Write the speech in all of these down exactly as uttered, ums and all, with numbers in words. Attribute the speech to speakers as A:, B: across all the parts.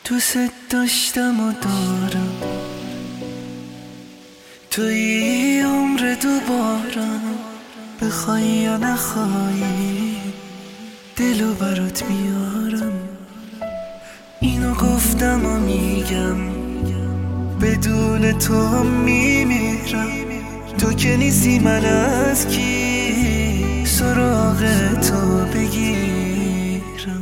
A: دوست داشتم و دارم، توی عمر دوبارم، بخوای یا نخوایی دلو برات میارم. اینو گفتم و میگم بدون تو هم میمیرم. تو که نیستی من از کی سراغ تو بگیرم.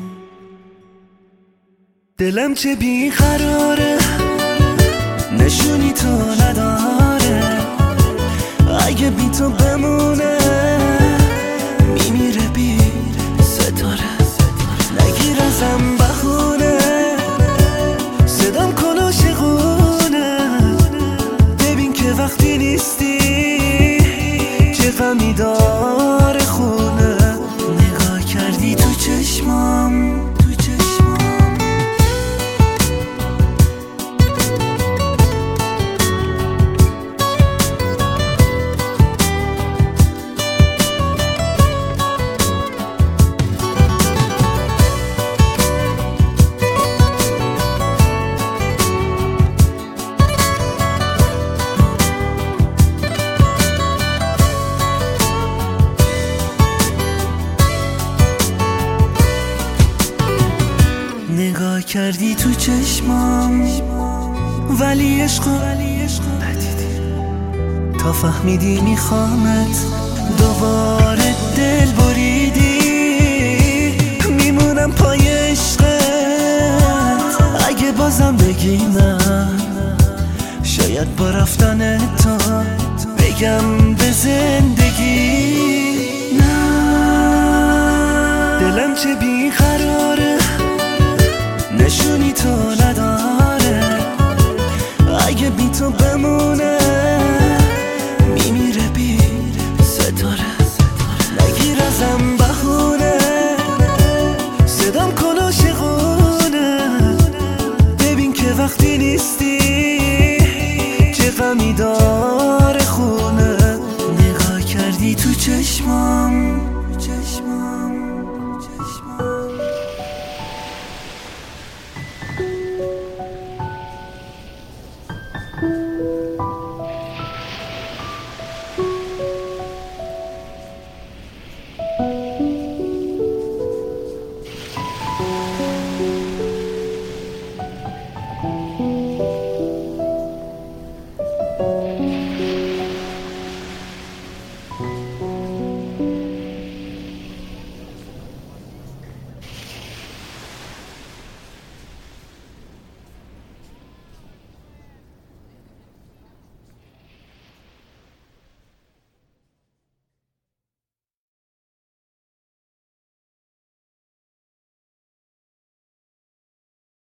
A: دلم چه بیقراره نشونی تو نداره، اگه بی تو بمونه میمیره بی ستاره. نگیر ازم بخونه صدام کن عاشقونه، ببین که وقتی نیستی چه غمی داره خونه. نگاه کردی تو چشمام، نگاه کردی تو چشمام ولی عشقو ندیدی، تا فهمیدی میخوامت دوباره دل بریدی. میمونم پای عشقت اگه بازم بگی نه، شاید با رفتن تو بگم